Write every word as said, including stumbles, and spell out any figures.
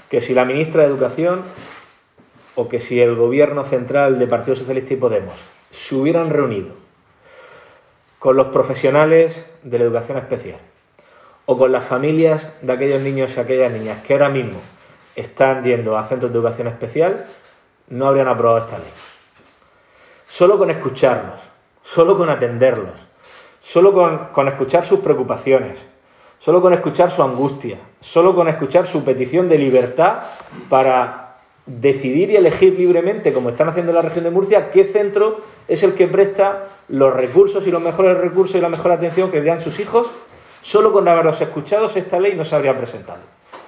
que si la ministra de Educación o que si el gobierno central de Partido Socialista y Podemos se hubieran reunido con los profesionales de la educación especial o con las familias de aquellos niños y aquellas niñas que ahora mismo están yendo a centros de educación especial, no habrían aprobado esta ley. Solo con escucharlos, solo con atenderlos, solo con, con escuchar sus preocupaciones, solo con escuchar su angustia, solo con escuchar su petición de libertad para decidir y elegir libremente, como están haciendo en la región de Murcia, qué centro es el que presta los recursos y los mejores recursos y la mejor atención que le dan sus hijos. Solo con haberlos escuchado esta ley no se habría presentado.